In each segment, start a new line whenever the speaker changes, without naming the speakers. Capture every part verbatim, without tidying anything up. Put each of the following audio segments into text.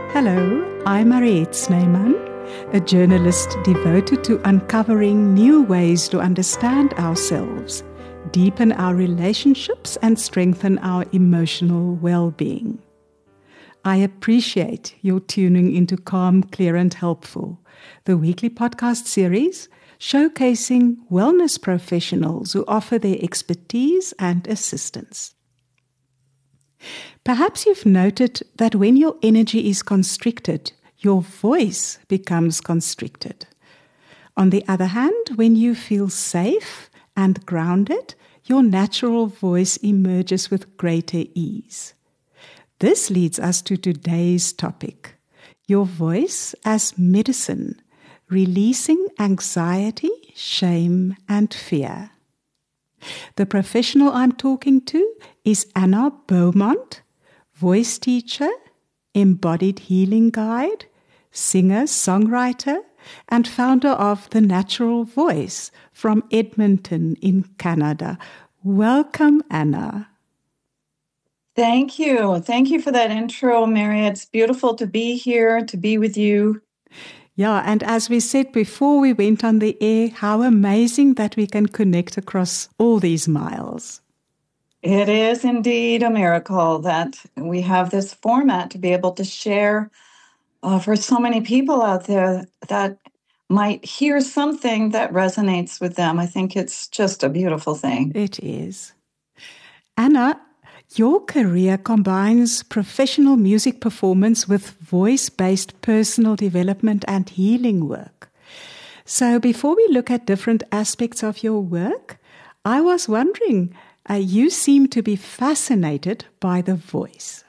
Hello, I'm Mariette Snyman, a journalist devoted to uncovering new ways to understand ourselves, deepen our relationships, and strengthen our emotional well-being. I appreciate your tuning into Calm, Clear and Helpful, the weekly podcast series showcasing wellness professionals who offer their expertise and assistance. Perhaps you've noted that when your energy is constricted, your voice becomes constricted. On the other hand, when you feel safe and grounded, your natural voice emerges with greater ease. This leads us to today's topic, your voice as medicine, releasing anxiety, shame, and fear. The professional I'm talking to is Anna Beaumont, voice teacher, embodied healing guide, singer, songwriter, and founder of The Natural Voice from Edmonton in Canada. Welcome, Anna.
Thank you. Thank you for that intro, Mary. It's beautiful to be here, to be with you.
Yeah, and as we said before we went on the air, how amazing that we can connect across all these miles.
It is indeed a miracle that we have this format to be able to share uh, for so many people out there that might hear something that resonates with them. I think it's just a beautiful thing.
It is. Anna, your career combines professional music performance with voice-based personal development and healing work. So before we look at different aspects of your work, I was wondering, uh, you seem to be fascinated by the voice.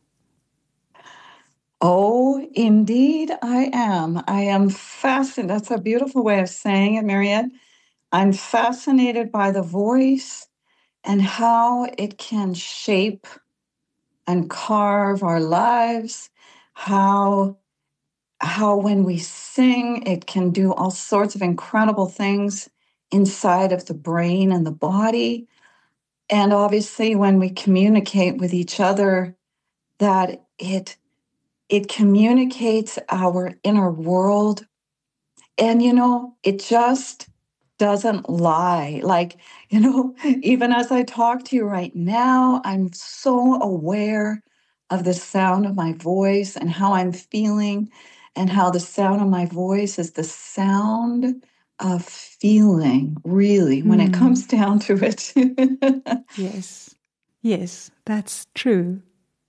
Oh, indeed I am. I am fascinated. That's a beautiful way of saying it, Mariette. I'm fascinated by the voice and how it can shape and carve our lives, how, how when we sing, it can do all sorts of incredible things inside of the brain and the body. And obviously, when we communicate with each other, that it, it communicates our inner world. And, you know, it just doesn't lie. Like, you know, even as I talk to you right now, I'm so aware of the sound of my voice and how I'm feeling, and how the sound of my voice is the sound of feeling, really, when it comes down to it.
Yes, yes, that's true.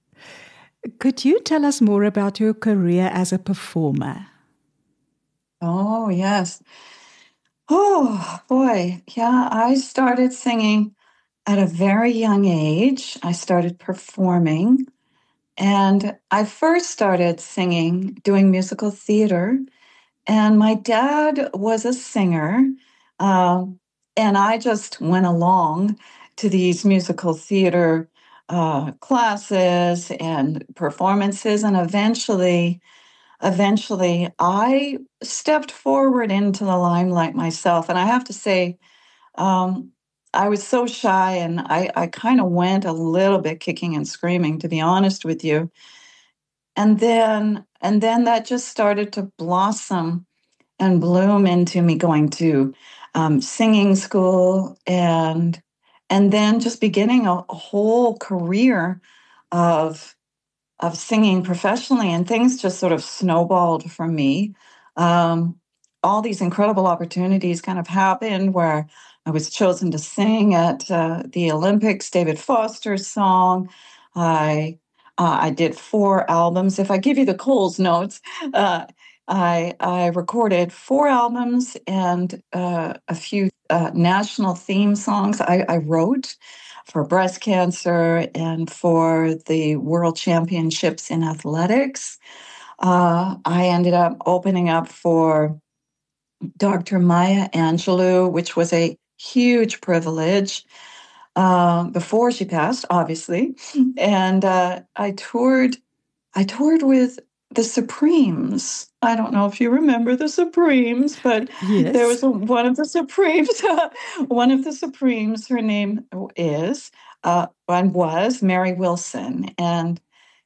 Could you tell us more about your career as a performer?
Oh, yes. Oh, boy. Yeah, I started singing at a very young age. I started performing. And I first started singing, doing musical theater. And my dad was a singer. Uh, and I just went along to these musical theater uh, classes and performances. And eventually, eventually, I stepped forward into the limelight myself. And I have to say, um, I was so shy, and I, I kind of went a little bit kicking and screaming, to be honest with you. And then, and then that just started to blossom and bloom into me going to um, singing school, and and then just beginning a, a whole career of of singing professionally, and things just sort of snowballed for me. Um, all these incredible opportunities kind of happened where I was chosen to sing at uh, the Olympics, David Foster's song. I uh, I did four albums. If I give you the Coles notes, uh, I I recorded four albums and uh, a few uh, national theme songs I, I wrote for breast cancer and for the World Championships in athletics. Uh, I ended up opening up for Doctor Maya Angelou, which was a huge privilege uh, before she passed, obviously. And uh, I toured. I toured with the Supremes. I don't know if you remember the Supremes, but
Yes.
there was a, one of the Supremes. one of the Supremes. Her name is uh, and was Mary Wilson, and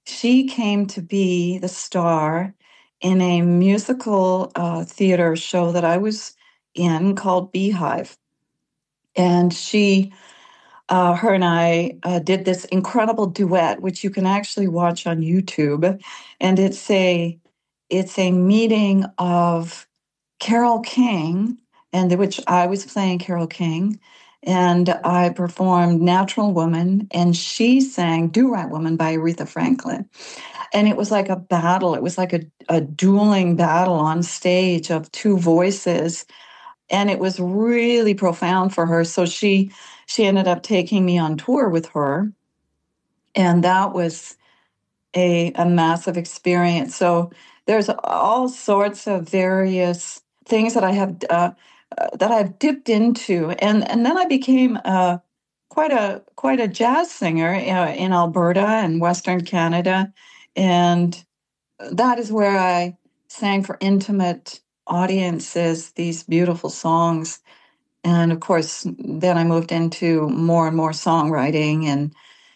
she came to be the star in a musical uh, theater show that I was in called Beehive. And she, uh, her and I uh, did this incredible duet, which you can actually watch on YouTube. And it's a, it's a meeting of Carole King, and which I was playing Carole King, and I performed Natural Woman, and she sang Do Right Woman by Aretha Franklin. And it was like a battle. It was like a, a dueling battle on stage of two voices. And it was really profound for her. So she she ended up taking me on tour with her. And that was a, a massive experience. So there's all sorts of various things that I have uh, uh, that I've dipped into, and and then I became uh, quite a quite a jazz singer uh, in Alberta and Western Canada, and that is where I sang for intimate audiences these beautiful songs. And of course, then I moved into more and more songwriting and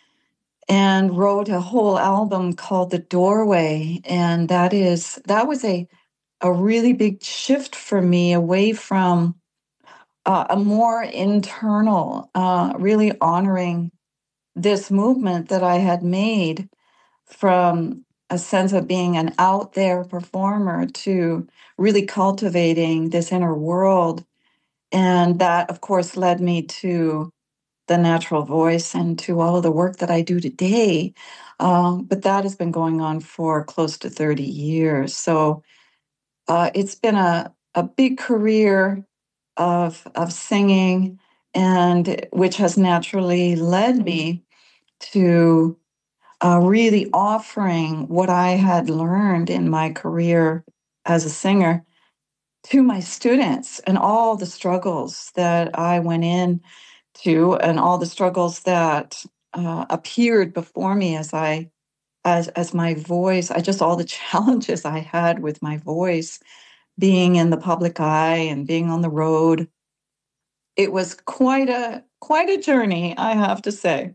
and wrote a whole album called The Doorway. And that is that was a a really big shift for me away from uh, a more internal, uh, really honoring this movement that I had made from a sense of being an out there performer to really cultivating this inner world. And that, of course, led me to the natural voice and to all of the work that I do today. Um, but that has been going on for close to thirty years. So uh, it's been a, a big career of, of singing, and which has naturally led me to uh, really offering what I had learned in my career as a singer to my students, and all the struggles that I went in to and all the struggles that uh, appeared before me as I as as my voice, I just all the challenges I had with my voice being in the public eye and being on the road. It was quite a quite a journey, I have to say.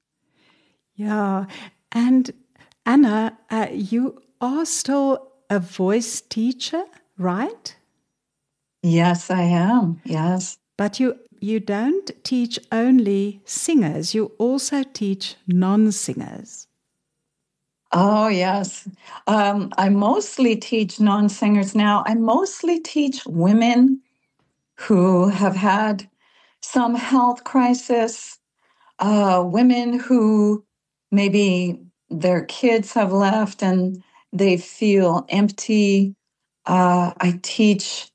Yeah. And Anna, uh, you are still a voice teacher, right?
Yes, I am. Yes.
But you you don't teach only singers, you also teach non-singers.
Oh, yes. Um, I mostly teach non-singers now. I mostly teach women who have had some health crisis, uh, women who maybe their kids have left and they feel empty. Uh, I teach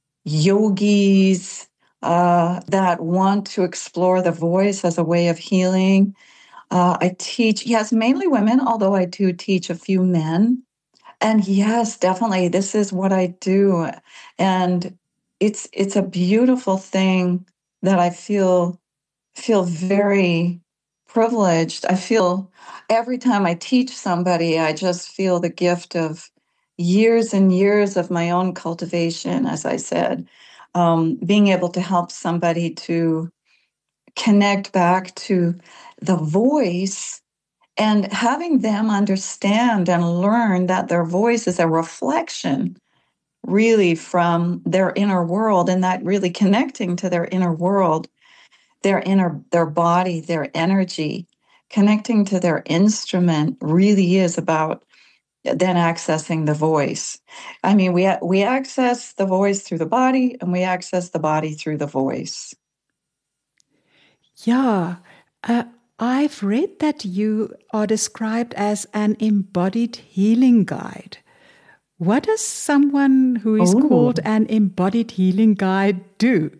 yogis uh, that want to explore the voice as a way of healing. Uh, I teach, yes, mainly women, although I do teach a few men. And yes, definitely, this is what I do. And it's it's a beautiful thing that I feel feel very privileged. I feel every time I teach somebody, I just feel the gift of years and years of my own cultivation, as I said, um, being able to help somebody to connect back to the voice and having them understand and learn that their voice is a reflection really from their inner world, and that really connecting to their inner world, their inner their body, their energy, connecting to their instrument really is about then accessing the voice. I mean, we we access the voice through the body, and we access the body through the voice.
Yeah. Uh, I've read that you are described as an embodied healing guide. What does someone who is
Oh.
called an embodied healing guide do?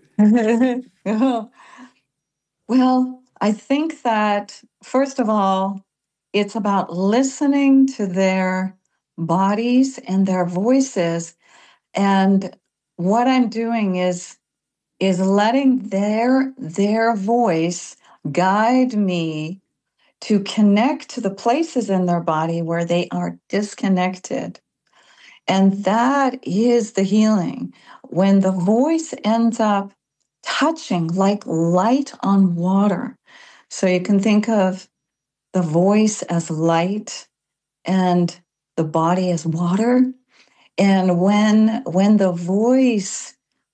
Well, I think that, first of all, it's about listening to their bodies and their voices. And what I'm doing is is letting their their voice guide me to connect to the places in their body where they are disconnected. And that is the healing. When the voice ends up touching like light on water. So you can think of the voice as light, and the body is water. And when when the voice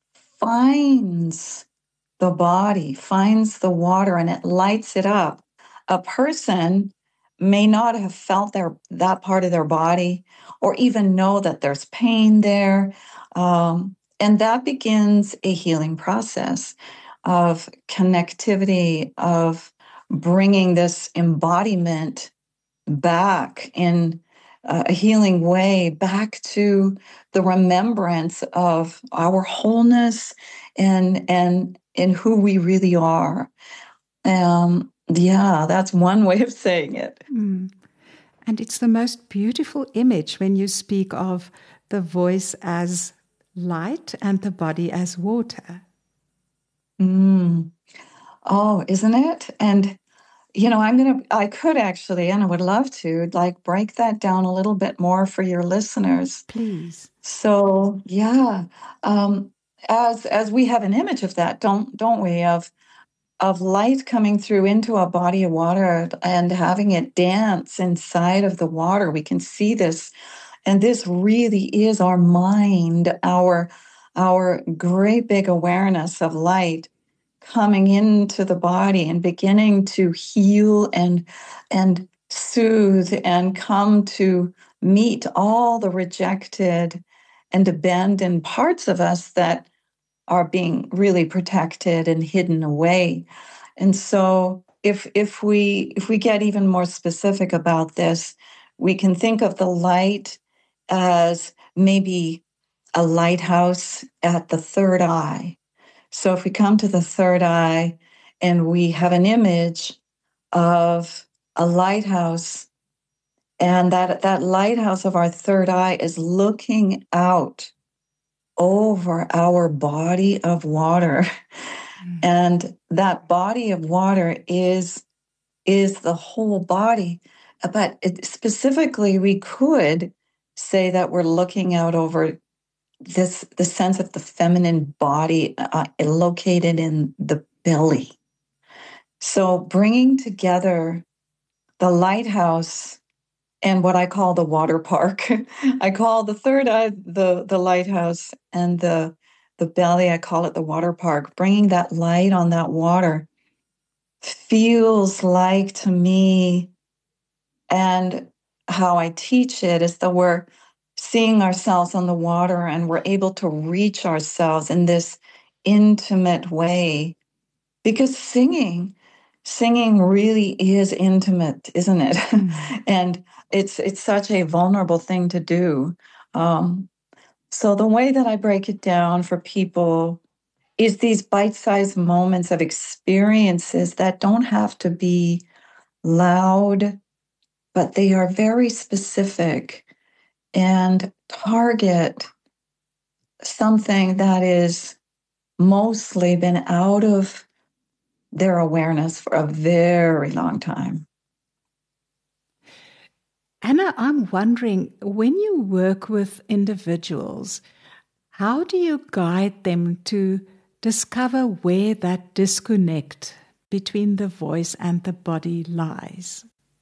finds the body, finds the water, and it lights it up, a person may not have felt their that part of their body or even know that there's pain there. Um, and that begins a healing process of connectivity, of bringing this embodiment back in a healing way, back to the remembrance of our wholeness and and in who we really are. Um, yeah, that's one way of saying it.
Mm. And it's the most beautiful image when you speak of the voice as light and the body as water.
Mm. Oh, isn't it? And you know, I'm gonna, I could actually, and I would love to, like break that down a little bit more for your listeners.
Please.
So, yeah, um, as as we have an image of that, don't don't we, of of light coming through into a body of water and having it dance inside of the water. We can see this, and this really is our mind, our our great big awareness of light coming into the body and beginning to heal and and soothe and come to meet all the rejected and abandoned parts of us that are being really protected and hidden away. And so if if we if we get even more specific about this, we can think of the light as maybe a lighthouse at the third eye. So if we come to the third eye and we have an image of a lighthouse, and that, that lighthouse of our third eye is looking out over our body of water. Mm. And that body of water is, is the whole body. But it, specifically, we could say that we're looking out over this the sense of the feminine body uh, located in the belly. So bringing together the lighthouse and what I call the water park. I call the third eye the the lighthouse, and the the belly, I call it the water park. Bringing that light on that water feels like, to me, and how I teach it, is that we're seeing ourselves on the water and we're able to reach ourselves in this intimate way. Because singing, singing really is intimate, isn't it? Mm. And it's it's such a vulnerable thing to do. Um, so the way that I break it down for people is these bite-sized moments of experiences that don't have to be loud, but they are very specific and target something that is mostly been out of their awareness for a very long time.
Anna, I'm wondering, when you work with individuals, how do you guide them to discover where that disconnect between the voice and the body lies?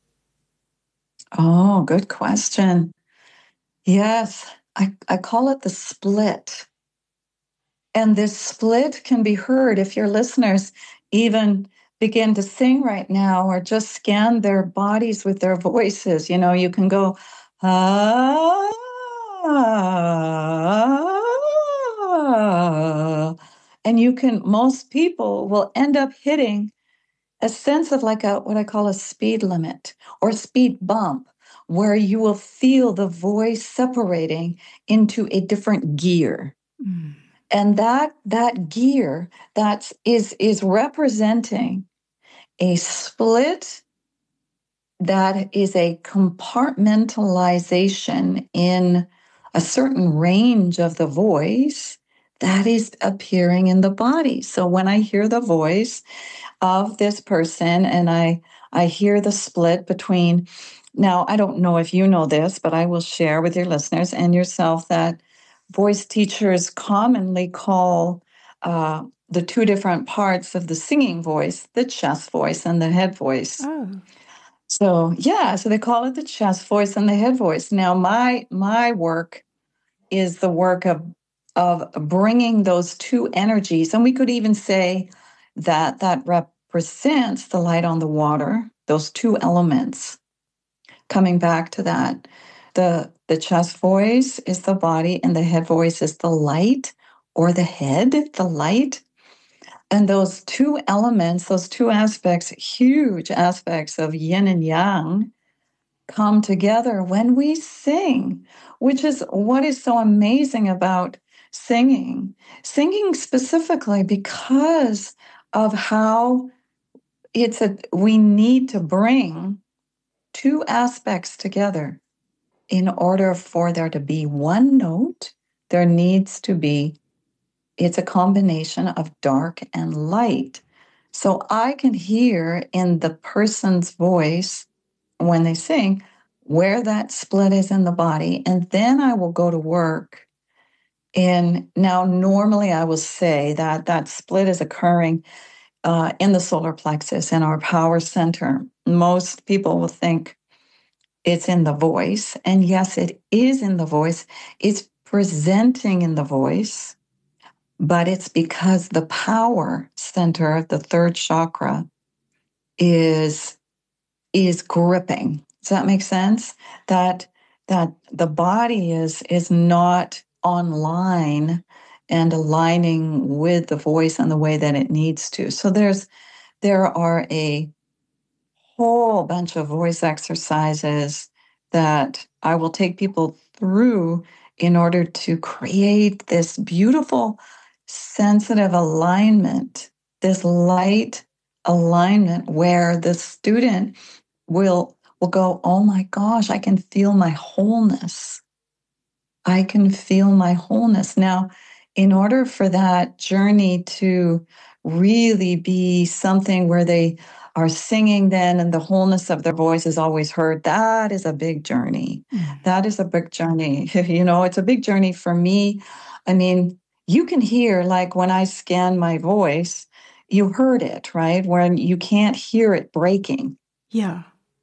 Oh, good question. Yes, I, I call it the split. And this split can be heard if your listeners even begin to sing right now or just scan their bodies with their voices. You know, you can go, ah, and you can, most people will end up hitting a sense of like a, what I call a speed limit or speed bump, where you will feel the voice separating into a different gear. Mm. And that that gear that is is representing a split that is a compartmentalization in a certain range of the voice that is appearing in the body. So when I hear the voice of this person and I I hear the split between, now I don't know if you know this, but I will share with your listeners and yourself that voice teachers commonly call uh, the two different parts of the singing voice the chest voice and the head voice.
Oh.
So yeah, so they call it the chest voice and the head voice. Now my my work is the work of of bringing those two energies, and we could even say that that represents the light on the water, those two elements. Coming back to that, the the chest voice is the body, and the head voice is the light or the head, the light. And those two elements, those two aspects, huge aspects of yin and yang, come together when we sing, which is what is so amazing about singing. Singing specifically because of how it's a we need to bring two aspects together. In order for there to be one note, there needs to be it's a combination of dark and light. So I can hear in the person's voice when they sing where that split is in the body. And then I will go to work. And now, normally, I will say that that split is occurring uh, in the solar plexus, in our power center. Most people will think it's in the voice. And yes, it is in the voice. It's presenting in the voice. But it's because the power center, the third chakra, is is gripping. Does that make sense? That that the body is is not online and aligning with the voice in the way that it needs to. So there's there are a whole bunch of voice exercises that I will take people through in order to create this beautiful sensitive alignment, this light alignment where the student will will go, oh my gosh, I can feel my wholeness. I can feel my wholeness. Now, in order for that journey to really be something where they are singing then and the wholeness of their voice is always heard, that is a big journey. Mm. That is a big journey. You know, it's a big journey for me. I mean, you can hear, like when I scan my voice, you heard it, right? When you can't hear it breaking.
Yeah.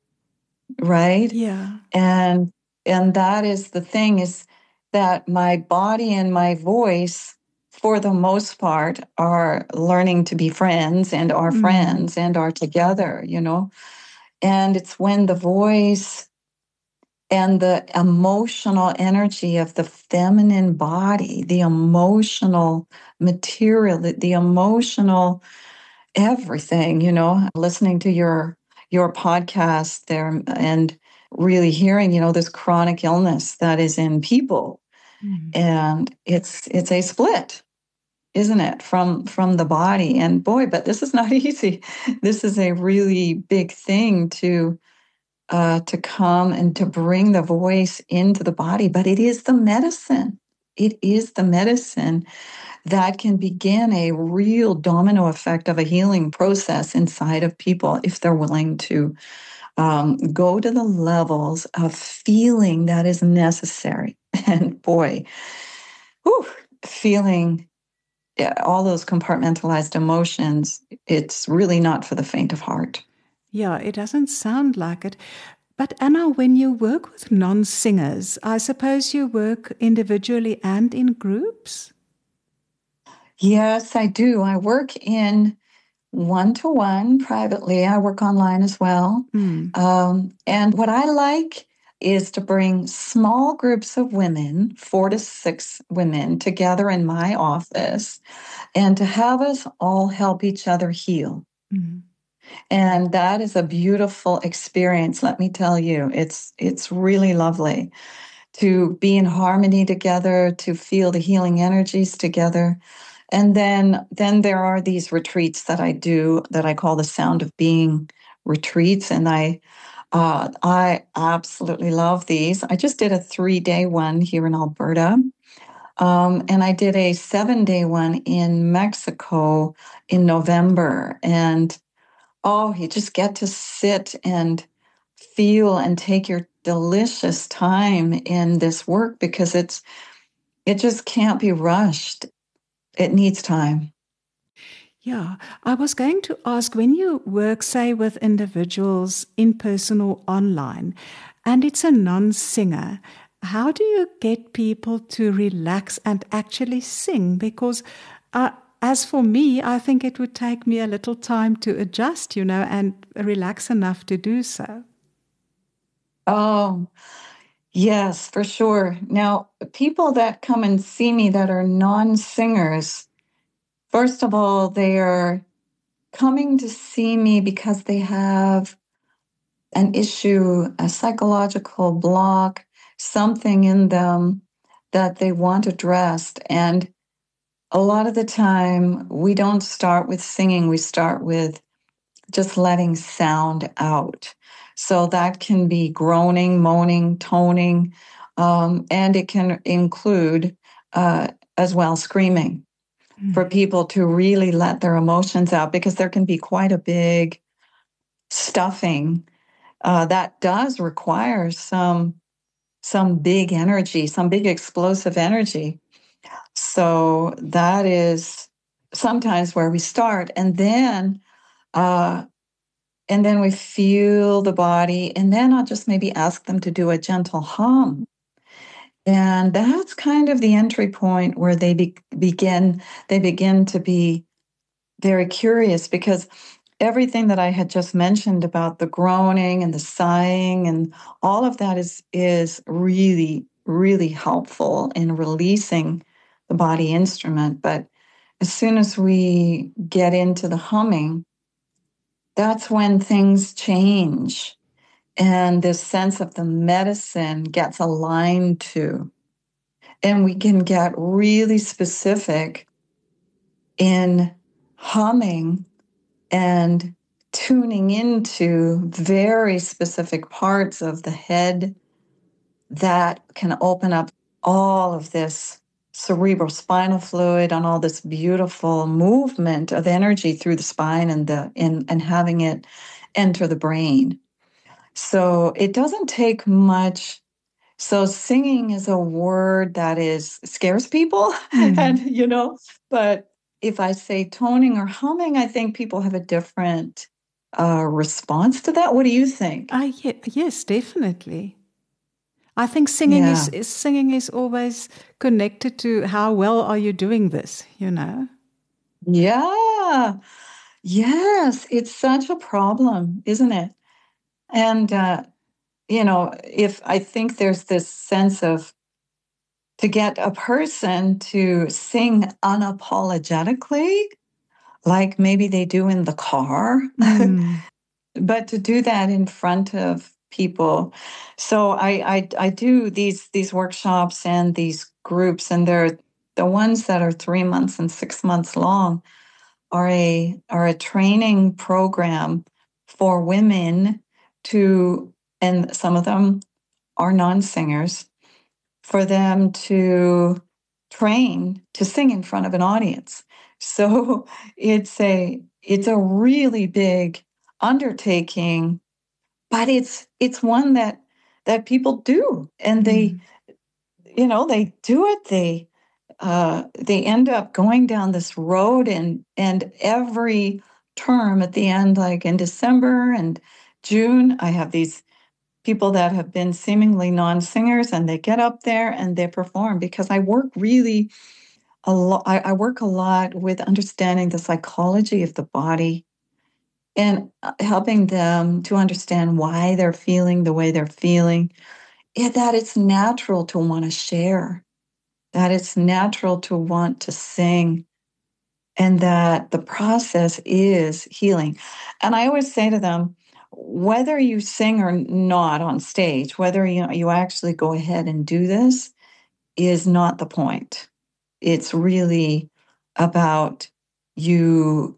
Right?
Yeah.
And and that is the thing, is that my body and my voice, for the most part, are learning to be friends and are mm. friends and are together, you know? And it's when the voice and the emotional energy of the feminine body, the emotional material, the, the emotional everything, you know, listening to your your podcast there and really hearing, you know, this chronic illness that is in people. Mm. And it's it's a split, isn't it, from from the body? And boy, but this is not easy. This is a really big thing to uh, to come and to bring the voice into the body. But it is the medicine. It is the medicine that can begin a real domino effect of a healing process inside of people if they're willing to um, go to the levels of feeling that is necessary. And boy, whew, feeling yeah, all those compartmentalized emotions, it's really not for the faint of heart.
Yeah, it doesn't sound like it. But Anna, when you work with non-singers, I suppose you work individually and in groups?
Yes, I do. I work in one-to-one privately. I work online as well. Mm. Um, and what I like is to bring small groups of women, four to six women, together in my office and to have us all help each other heal. Mm. And that is a beautiful experience, let me tell you. It's it's really lovely to be in harmony together, to feel the healing energies together. And then, then there are these retreats that I do that I call the Sound of Being retreats. And I, uh, I absolutely love these. I just did a three-day one here in Alberta. Um, and I did a seven-day one in Mexico in November. And, oh, you just get to sit and feel and take your delicious time in this work because it's it just can't be rushed. It needs time.
Yeah, I was going to ask, when you work, say, with individuals in person or online, and it's a non singer, how do you get people to relax and actually sing? Because, uh, as for me, I think it would take me a little time to adjust, you know, and relax enough to do so.
Oh, yes, for sure. Now, people that come and see me that are non singers, first of all, they are coming to see me because they have an issue, a psychological block, something in them that they want addressed. And a lot of the time, we don't start with singing, we start with just letting sound out. So that can be groaning, moaning, toning, um, and it can include uh, as well screaming for people to really let their emotions out, because there can be quite a big stuffing uh, that does require some some big energy, some big explosive energy. So that is sometimes where we start, and then uh, and then we feel the body, and then I'll just maybe ask them to do a gentle hum. And that's kind of the entry point where they be- begin they begin to be very curious, because everything that I had just mentioned about the groaning and the sighing and all of that is is really, really helpful in releasing the body instrument. But as soon as we get into the humming, that's when things change and this sense of the medicine gets aligned to. And we can get really specific in humming and tuning into very specific parts of the head that can open up all of this cerebral spinal fluid and all this beautiful movement of energy through the spine and the in and having it enter the brain. So it doesn't take much. So singing is a word that is scares people,
Mm.
and you know, but if I say toning or humming, I think people have a different uh, response to that. What do you think?
Uh, ye- yes, definitely. I think singing is,
Yeah.
is singing is always connected to how well are you doing this, you know?
Yeah. Yes. It's such a problem, isn't it? And, uh, you know, if I think there's this sense of to get a person to sing unapologetically, like maybe they do in the car,
Mm.
but to do that in front of people. So I, I I do these these workshops and these groups, and they're the ones that are three months and six months long are a are a training program for women to, and some of them are non-singers, for them to train to sing in front of an audience. So it's a it's a really big undertaking, but it's it's one that that people do, and they,
Mm.
you know, they do it. They uh, they end up going down this road, and and every term at the end, like in December and June, I have these people that have been seemingly non-singers, and they get up there and they perform, because I work really a lot. I, I work a lot with understanding the psychology of the body, and uh, helping them to understand why they're feeling the way they're feeling. Yeah, that it's natural to want to share, that it's natural to want to sing, and that the process is healing. And I always say to them, whether you sing or not on stage, whether you, you actually go ahead and do this, is not the point. It's really about you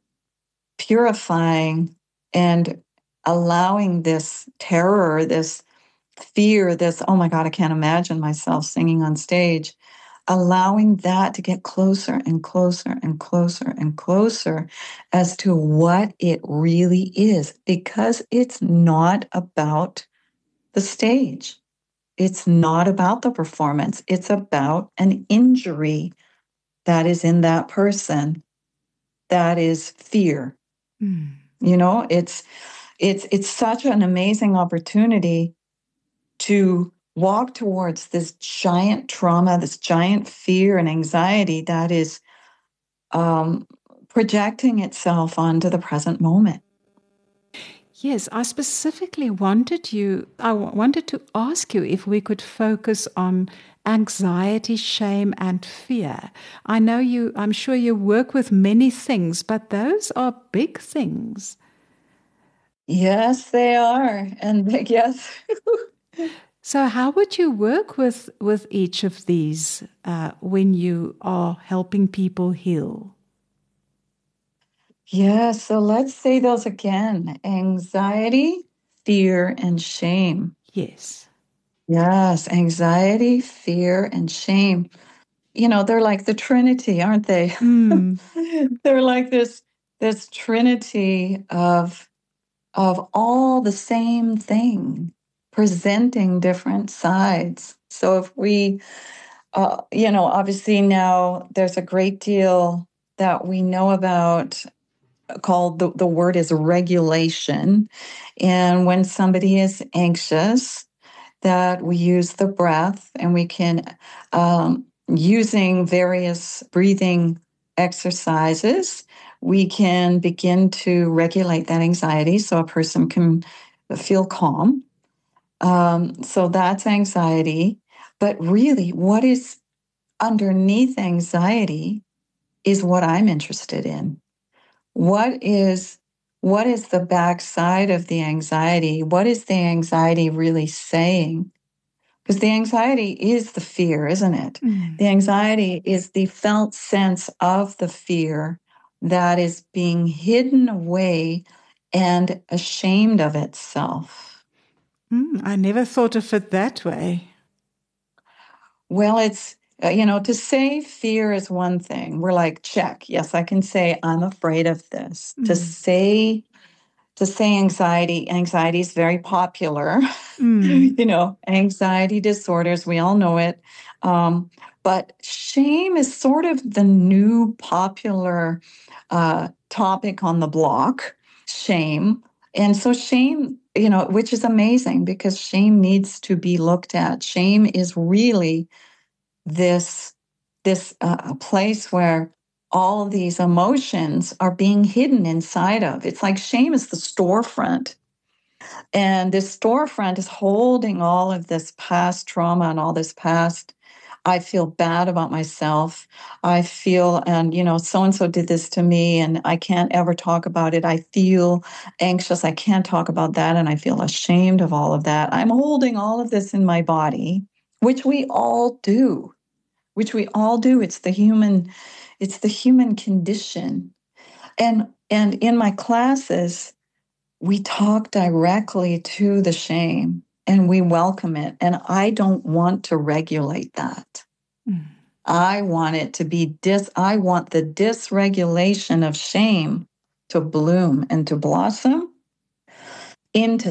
purifying and allowing this terror, this fear, this, oh my God, I can't imagine myself singing on stage, allowing that to get closer and closer and closer and closer as to what it really is, because it's not about the stage. It's not about the performance. It's about an injury that is in that person that is fear.
Mm.
You know, it's it's it's such an amazing opportunity to walk towards this giant trauma, this giant fear and anxiety that is um, projecting itself onto the present moment.
Yes, I specifically wanted you, I w- wanted to ask you if we could focus on anxiety, shame, and fear. I know you, I'm sure you work with many things, but those are big things.
Yes, they are. And yes.
So, how would you work with, with each of these uh, when you are helping people heal?
Yeah, so let's say those again: anxiety, fear, and shame.
Yes.
Yes, anxiety, fear, and shame. You know, they're like the Trinity, aren't they?
Mm.
They're like this this trinity of of all the same thing, presenting different sides. So if we, uh, you know, obviously now there's a great deal that we know about called the, the word is regulation. And when somebody is anxious, that we use the breath and we can, um, using various breathing exercises, we can begin to regulate that anxiety so a person can feel calm. Um, so that's anxiety. But really, what is underneath anxiety is what I'm interested in. What is what is the backside of the anxiety? What is the anxiety really saying? Because the anxiety is the fear, isn't it?
Mm.
The anxiety is the felt sense of the fear that is being hidden away and ashamed of itself.
Mm, I never thought of it that way.
Well, it's, uh, you know, to say fear is one thing. We're like, check. Yes, I can say I'm afraid of this. To
Mm.
say to say anxiety, anxiety is very popular.
Mm.
You know, anxiety disorders, we all know it. Um, but shame is sort of the new popular uh, topic on the block, shame. And so, shame, you know, which is amazing because shame needs to be looked at. Shame is really this, this uh, a place where all these emotions are being hidden inside of. It's like shame is the storefront. And this storefront is holding all of this past trauma and all this past. I feel bad about myself. I feel, and you know, so and so did this to me, and I can't ever talk about it. I feel anxious. I can't talk about that, and I feel ashamed of all of that. I'm holding all of this in my body, which we all do, which we all do. It's the human, it's the human condition. And and in my classes, we talk directly to the shame and we welcome it. And I don't want to regulate that.
Mm.
I want it to be dis, I want the dysregulation of shame to bloom and to blossom into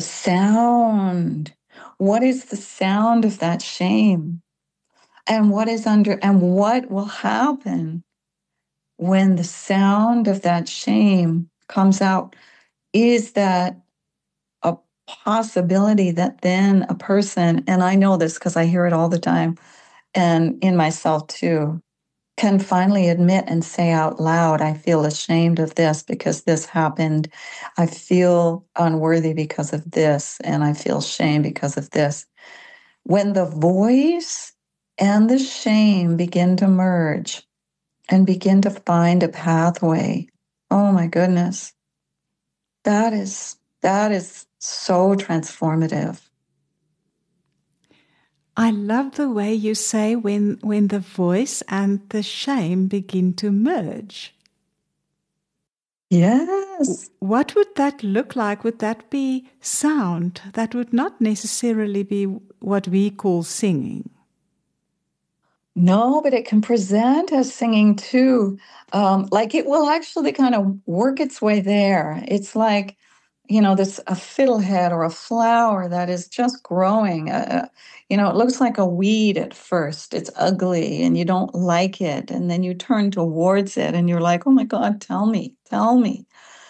sound. What is the sound of that shame? And what is under, and what will happen when the sound of that shame comes out? Is that a possibility that then a person, and I know this because I hear it all the time, and in myself too, can finally admit and say out loud, I feel ashamed of this because this happened. I feel unworthy because of this, and I feel shame because of this. When the voice and the shame begin to merge and begin to find a pathway, oh my goodness, that is that is so transformative.
I love the way you say when when the voice and the shame begin to merge.
Yes.
What would that look like? Would that be sound? That would not necessarily be what we call singing.
No, but it can present as singing too. Um, like it will actually kind of work its way there. It's like, you know, this a fiddlehead or a flower that is just growing. Uh, you know, it looks like a weed at first. It's ugly and you don't like it. And then you turn towards it and you're like, oh my God, tell me, tell me.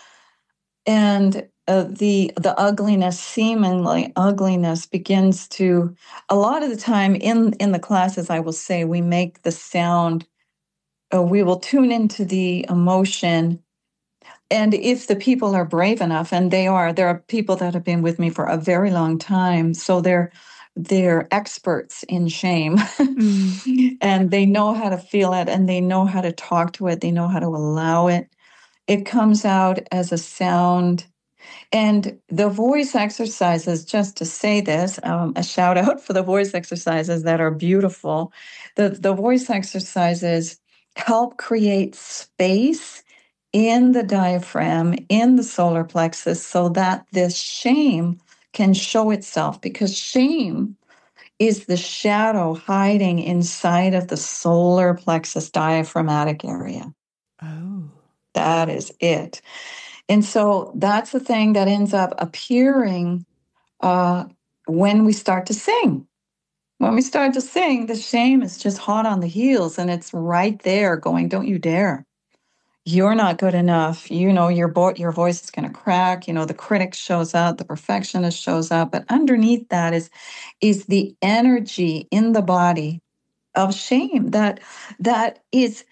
And uh, the the ugliness, seemingly ugliness, begins to, a lot of the time in, in the classes, I will say, we make the sound, uh, we will tune into the emotion. And if the people are brave enough, and they are, there are people that have been with me for a very long time, so they're they're experts in shame,
Mm.
and they know how to feel it, and they know how to talk to it, they know how to allow it. It comes out as a sound. And the voice exercises, just to say this, um, a shout out for the voice exercises that are beautiful. The, the voice exercises help create space in the diaphragm, in the solar plexus, so that this shame can show itself, because shame is the shadow hiding inside of the solar plexus diaphragmatic area.
Oh.
That is it. And so that's the thing that ends up appearing uh, when we start to sing. When we start to sing, the shame is just hot on the heels, and it's right there going, don't you dare. You're not good enough. You know, your, bo- your voice is going to crack. You know, the critic shows up, the perfectionist shows up. But underneath that is, is the energy in the body of shame that that is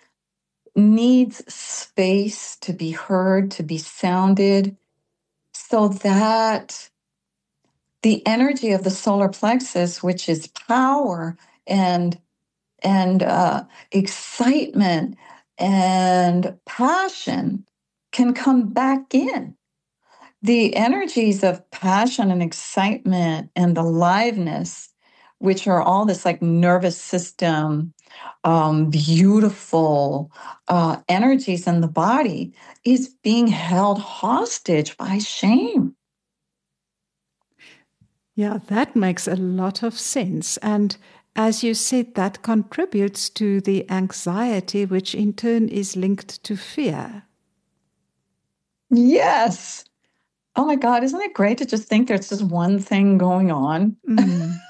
needs space to be heard, to be sounded, so that the energy of the solar plexus, which is power and and uh, excitement and passion, can come back in. The energies of passion and excitement and aliveness, which are all this like nervous system, um, beautiful uh, energies in the body, is being held hostage by shame.
Yeah, that makes a lot of sense. And as you said, that contributes to the anxiety, which in turn is linked to fear.
Yes. Oh my God, isn't it great to just think there's just one thing going on?
Mm.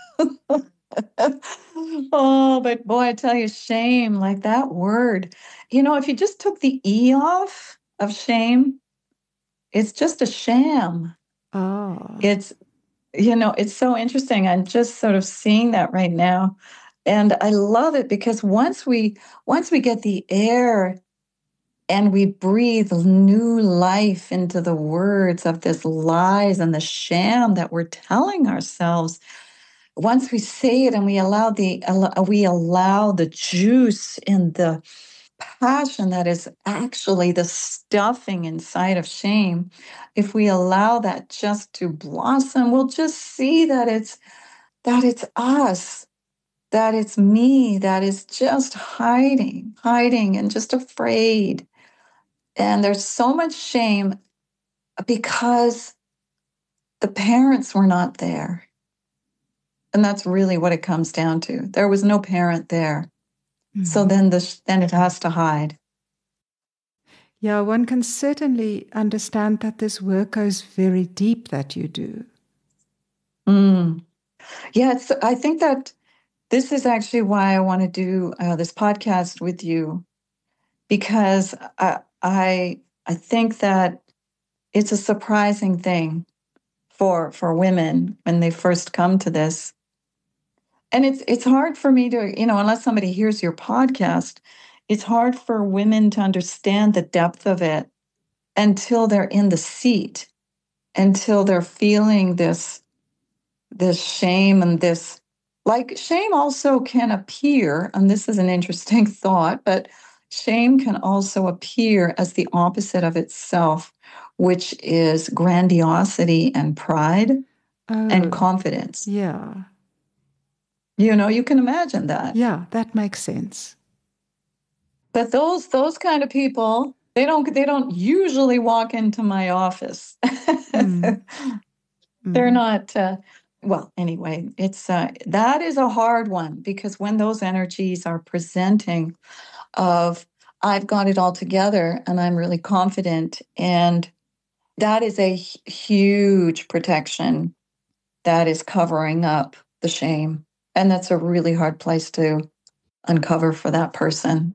Oh, but boy, I tell you, shame, like that word. You know, if you just took the E off of shame, it's just a sham.
Oh.
It's, you know, it's so interesting. I'm just sort of seeing that right now. And I love it because once we once we get the air and we breathe new life into the words of this lies and the sham that we're telling ourselves, once we say it and we allow the we allow the juice and the passion that is actually the stuffing inside of shame, if we allow that just to blossom, we'll just see that it's that it's us, that it's me, that is just hiding, hiding and just afraid. And there's so much shame because the parents were not there. And that's really what it comes down to. There was no parent there. Mm-hmm. So then the then it has to hide.
Yeah, one can certainly understand that this work goes very deep that you do.
Mm. Yeah, it's, I think that this is actually why I want to do uh, this podcast with you, because I, I I think that it's a surprising thing for for women when they first come to this. And it's it's hard for me to, you know, unless somebody hears your podcast, it's hard for women to understand the depth of it until they're in the seat, until they're feeling this this shame and this, like, shame also can appear, and this is an interesting thought, but shame can also appear as the opposite of itself, which is grandiosity and pride
oh,
and confidence.
Yeah.
You know, you can imagine that.
Yeah, that makes sense.
But those those kind of people, they don't they don't usually walk into my office. Mm. They're not uh, well, anyway, it's uh, that is a hard one, because when those energies are presenting of I've got it all together and I'm really confident, and that is a huge protection that is covering up the shame. And that's a really hard place to uncover for that person.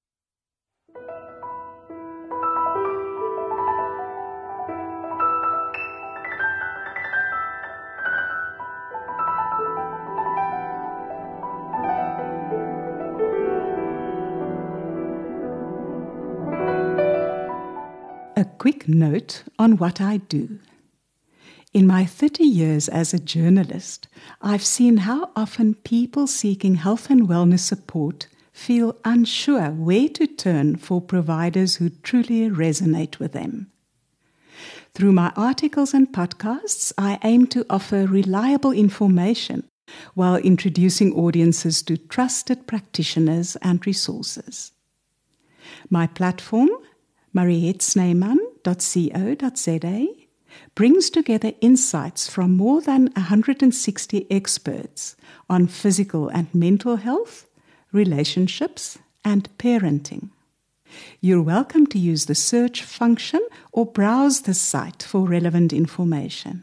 A quick note on what I do. In my thirty years as a journalist, I've seen how often people seeking health and wellness support feel unsure where to turn for providers who truly resonate with them. Through my articles and podcasts, I aim to offer reliable information while introducing audiences to trusted practitioners and resources. My platform, mariette snyman dot co dot za, brings together insights from more than one hundred sixty experts on physical and mental health, relationships, and parenting. You're welcome to use the search function or browse the site for relevant information.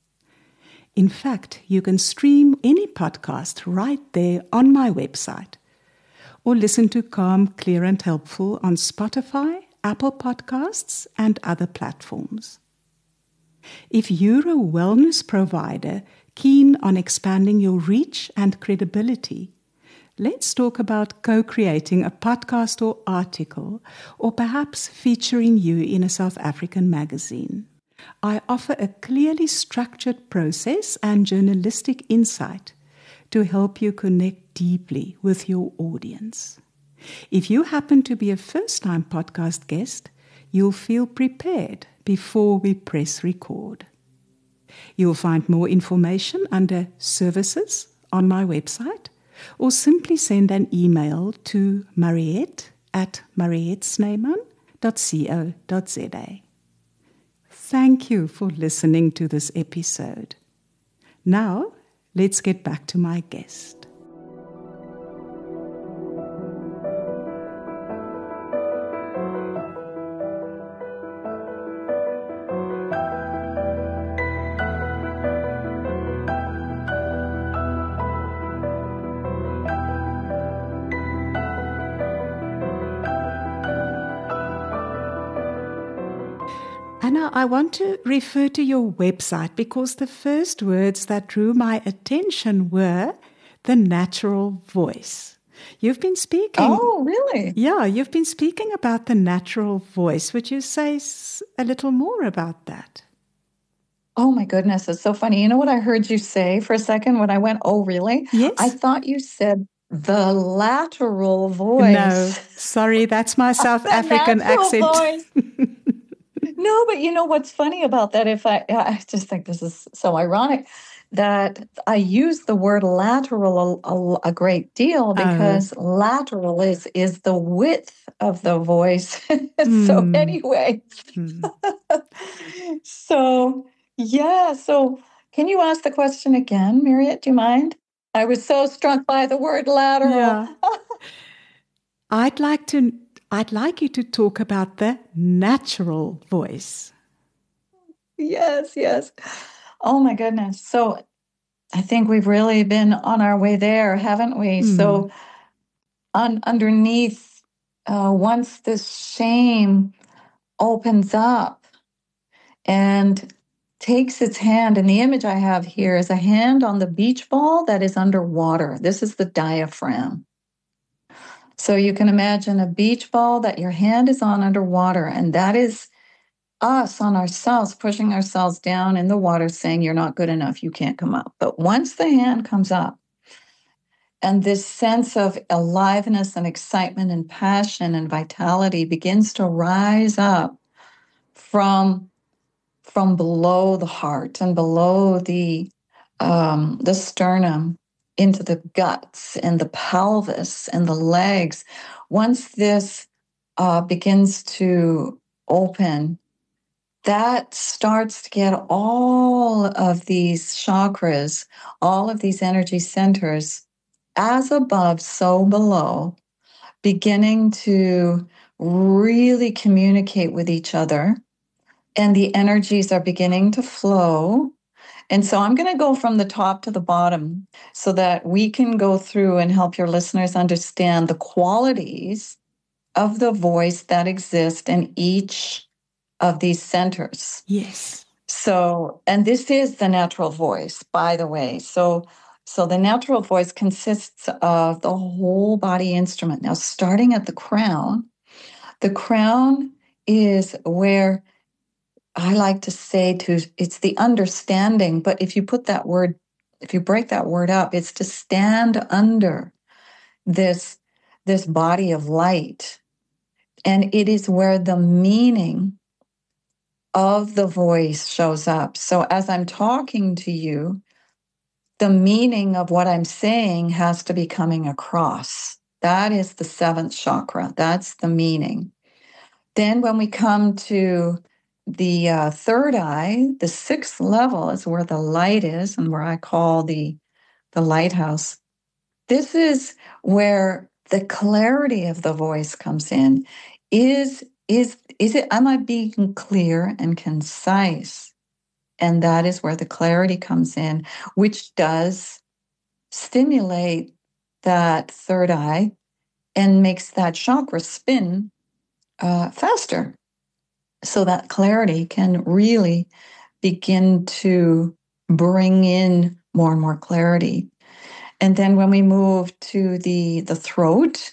In fact, you can stream any podcast right there on my website, or listen to Calm, Clear and Helpful on Spotify, Apple Podcasts, and other platforms. If you're a wellness provider keen on expanding your reach and credibility, let's talk about co-creating a podcast or article, or perhaps featuring you in a South African magazine. I offer a clearly structured process and journalistic insight to help you connect deeply with your audience. If you happen to be a first-time podcast guest, you'll feel prepared before we press record. You'll find more information under Services on my website, or simply send an email to mariette at mariette snyman dot co dot za. Thank you for listening to this episode. Now, let's get back to my guest. Anna, I want to refer to your website because the first words that drew my attention were the natural voice. You've been speaking.
Oh, really?
Yeah, you've been speaking about the natural voice. Would you say a little more about that?
Oh, my goodness. It's so funny. You know what I heard you say for a second when I went, oh, really?
Yes.
I thought you said the lateral voice.
No, sorry, that's my South African accent.
No, but you know what's funny about that? If I, I just think this is so ironic that I use the word lateral a, a, a great deal because oh. lateral is is the width of the voice. mm. So anyway, mm. so yeah. So can you ask the question again, Mariette? Do you mind? I was so struck by the word lateral.
Yeah. I'd like to. I'd like you to talk about the natural voice.
Yes, yes. Oh, my goodness. So I think we've really been on our way there, haven't we? Mm. So un- underneath, uh, once this shame opens up and takes its hand, and the image I have here is a hand on the beach ball that is underwater. This is the diaphragm. So you can imagine a beach ball that your hand is on underwater, and that is us on ourselves, pushing ourselves down in the water, saying, you're not good enough, you can't come up. But once the hand comes up, and this sense of aliveness and excitement and passion and vitality begins to rise up from, from below the heart and below the, um, the sternum, into the guts and the pelvis and the legs. Once this uh, begins to open, that starts to get all of these chakras, all of these energy centers, as above, so below, beginning to really communicate with each other and the energies are beginning to flow. And so I'm going to go from the top to the bottom so that we can go through and help your listeners understand the qualities of the voice that exist in each of these centers.
Yes.
So, and this is the natural voice, by the way. So, so the natural voice consists of the whole body instrument. Now, starting at the crown, the crown is where I like to say to, it's the understanding, but if you put that word, if you break that word up, it's to stand under this, this body of light. And it is where the meaning of the voice shows up. So as I'm talking to you, the meaning of what I'm saying has to be coming across. That is the seventh chakra. That's the meaning. Then when we come to the uh, third eye, the sixth level is where the light is and where I call the, the lighthouse. This is where the clarity of the voice comes in. Is, is, is it, am I being clear and concise? And that is where the clarity comes in, which does stimulate that third eye and makes that chakra spin uh, faster. So that clarity can really begin to bring in more and more clarity. And then when we move to the, the throat,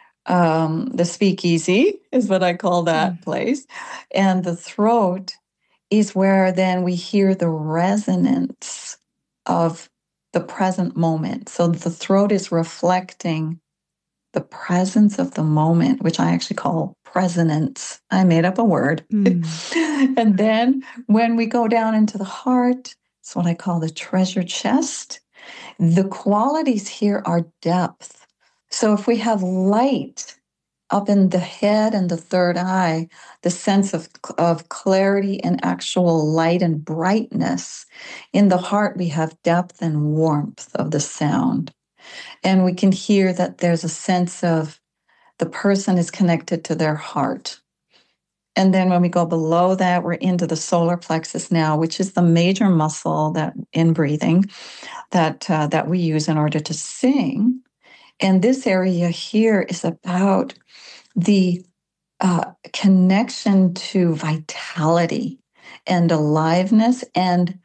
um, the speakeasy is what I call that mm. place. And the throat is where then we hear the resonance of the present moment. So the throat is reflecting the presence of the moment, which I actually call presence. I made up a word. Mm. And then when we go down into the heart, it's what I call the treasure chest. The qualities here are depth. So if we have light up in the head and the third eye, the sense of, of clarity and actual light and brightness. In the heart, we have depth and warmth of the sound. And we can hear that there's a sense of the person is connected to their heart. And then when we go below that, we're into the solar plexus now, which is the major muscle that in breathing that uh, that we use in order to sing. And this area here is about the uh, connection to vitality and aliveness and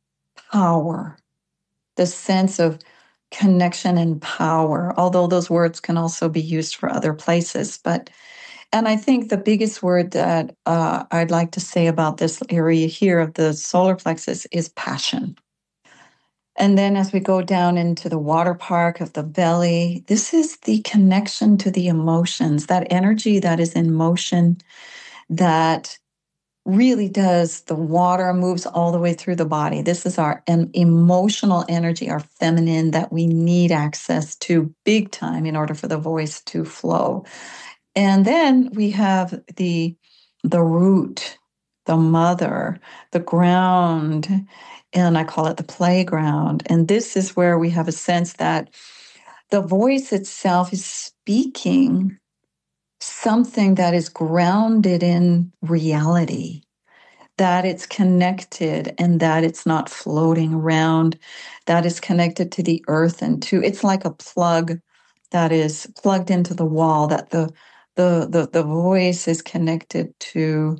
power, the sense of connection and power, although those words can also be used for other places. But, and I think the biggest word that uh, I'd like to say about this area here of the solar plexus is passion. And then as we go down into the water park of the belly, this is the connection to the emotions, that energy that is in motion, that really does, the water moves all the way through the body. This is our um, emotional energy, our feminine, that we need access to big time in order for the voice to flow. And then we have the, the root, the mother, the ground, and I call it the playground. And this is where we have a sense that the voice itself is speaking something that is grounded in reality, that it's connected and that it's not floating around, that is connected to the earth and to, it's like a plug that is plugged into the wall, that the, the, the, the voice is connected to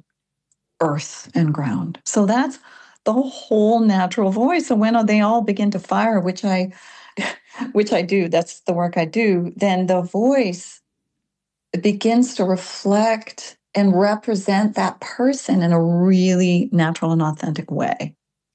earth and ground. So that's the whole natural voice. So when they all begin to fire, which I, which I do, that's the work I do, then the voice begins to reflect and represent that person in a really natural and authentic way.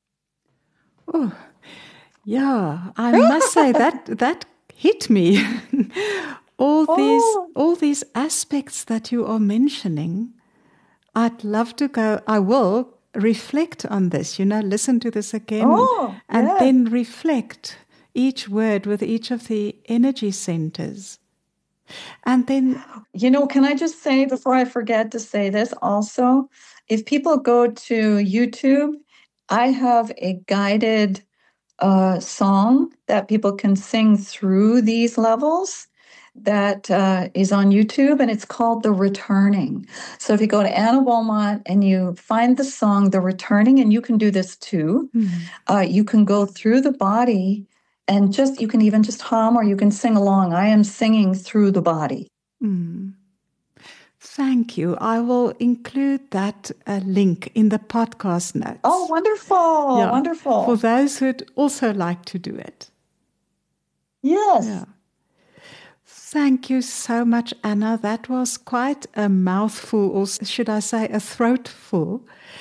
Oh, yeah, I must say that that hit me. all oh. these all these aspects that you are mentioning, I'd love to go, I will reflect on this, you know, listen to this again
oh,
and
yeah.
then reflect each word with each of the energy centers. And then,
you know, can I just say before I forget to say this also, if people go to YouTube, I have a guided uh, song that people can sing through these levels that uh, is on YouTube, and it's called The Returning. So if you go to Anna Beaumont and you find the song The Returning, and you can do this too, mm. uh, you can go through the body and just, you can even just hum or you can sing along. I am singing through the body.
Mm. Thank you. I will include that uh, link in the podcast notes.
Oh, wonderful. Yeah. Wonderful.
For those who'd also like to do it.
Yes.
Yeah. Thank you so much, Anna. That was quite a mouthful, or should I say a throatful.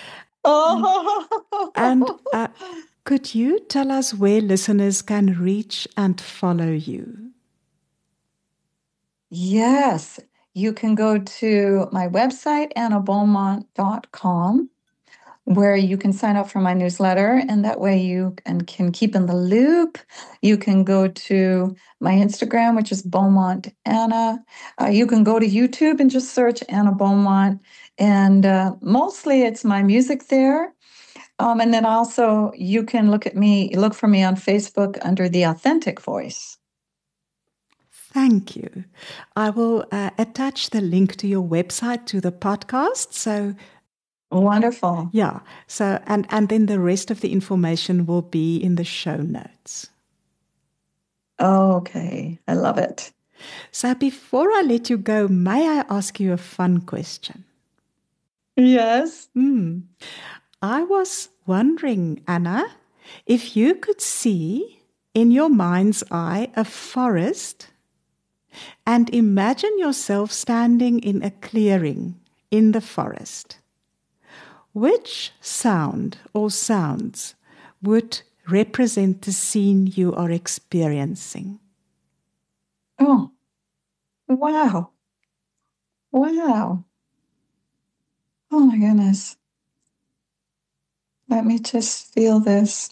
Oh.
And, and uh, could you tell us where listeners can reach and follow you?
Yes. You can go to my website, anna beaumont dot com, where you can sign up for my newsletter, and that way you can, can keep in the loop. You can go to my Instagram, which is Beaumont Anna. Uh, you can go to YouTube and just search Anna Beaumont, and uh, mostly it's my music there. Um, and then also you can look at me, look for me on Facebook under The Authentic Voice.
Thank you. I will uh, attach the link to your website to the podcast. So
wonderful.
Yeah. So and, and then the rest of the information will be in the show notes.
Okay. I love it.
So before I let you go, may I ask you a fun question?
Yes.
Mm. I was wondering, Anna, if you could see in your mind's eye a forest and imagine yourself standing in a clearing in the forest. Which sound or sounds would represent the scene you are experiencing?
Oh, wow. Wow. Oh my goodness. Let me just feel this.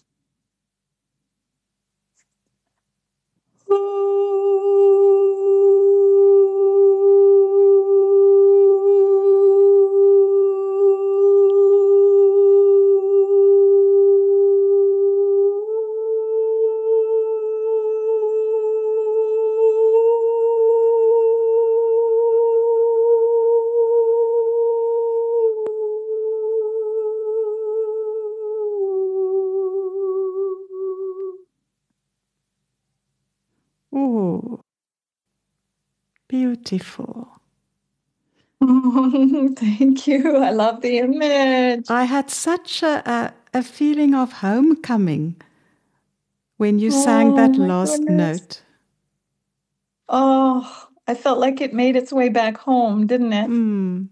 Oh, beautiful.
Oh, thank you. I love the image.
I had such a, a, a feeling of homecoming when you
oh,
sang that last
goodness.
note.
Oh, I felt like it made its way back home, didn't it?
Mm.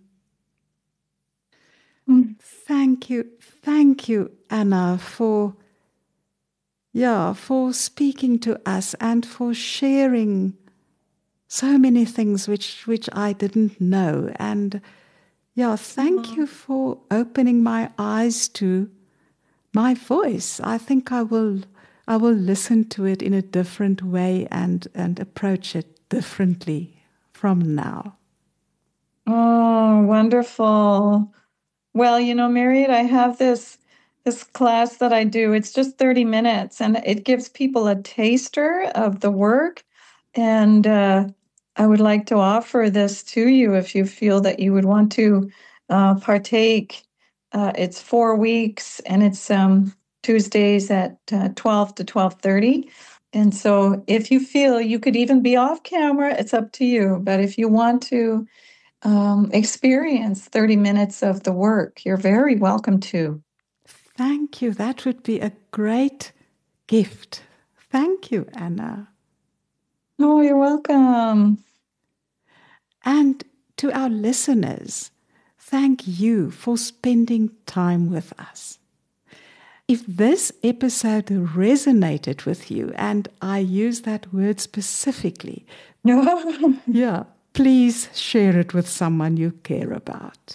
Mm.
Thank you. Thank you, Anna, for yeah, for speaking to us and for sharing so many things which, which I didn't know. And yeah, thank mm-hmm. you for opening my eyes to my voice. I think I will I will listen to it in a different way and, and approach it differently from now.
Oh, wonderful. Well, you know, Marriott, I have this this class that I do. It's just thirty minutes, and it gives people a taster of the work. And uh, I would like to offer this to you if you feel that you would want to uh, partake. Uh, it's four weeks, and it's um, Tuesdays at uh, twelve to twelve thirty. And so if you feel you could even be off camera, it's up to you. But if you want to um, experience thirty minutes of the work, you're very welcome to.
Thank you. That would be a great gift. Thank you, Anna.
Oh, you're welcome.
And to our listeners, thank you for spending time with us. If this episode resonated with you, and I use that word specifically, yeah, please share it with someone you care about.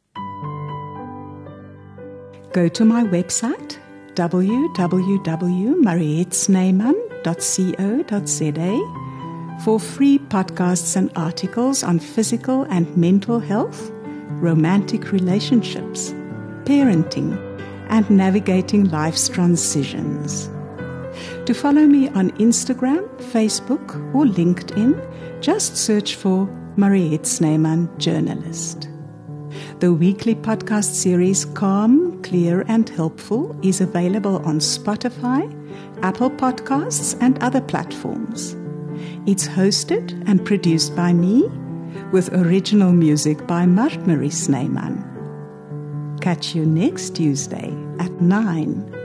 Go to my website, w w w dot mariette snyman dot co dot z a, for free podcasts and articles on physical and mental health, romantic relationships, parenting, and navigating life's transitions. To follow me on Instagram, Facebook, or LinkedIn, just search for Mariette Snyman, journalist. The weekly podcast series Calm, Clear and Helpful is available on Spotify, Apple Podcasts, and other platforms. It's hosted and produced by me, with original music by Mart Marie Snyman. Catch you next Tuesday at nine.